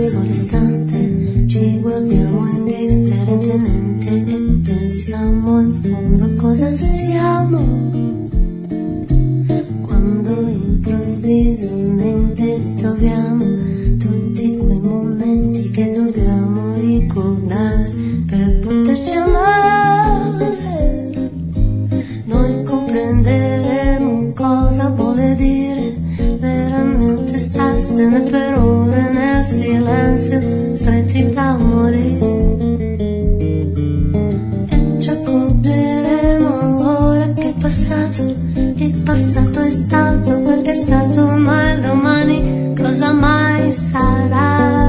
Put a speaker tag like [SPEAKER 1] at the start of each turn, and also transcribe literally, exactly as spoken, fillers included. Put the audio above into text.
[SPEAKER 1] solo istante ci guardiamo indifferentemente e pensiamo in fondo cosa siamo, quando improvvisamente ritroviamo tutti quei momenti che dobbiamo ricordare per poterci amare. Noi comprenderemo cosa vuole dire veramente starsene per ore nel silenzio, stretti da morire. E ci accorgeremo ora che è passato, il passato è stato quel che è stato, ma il domani cosa mai sarà.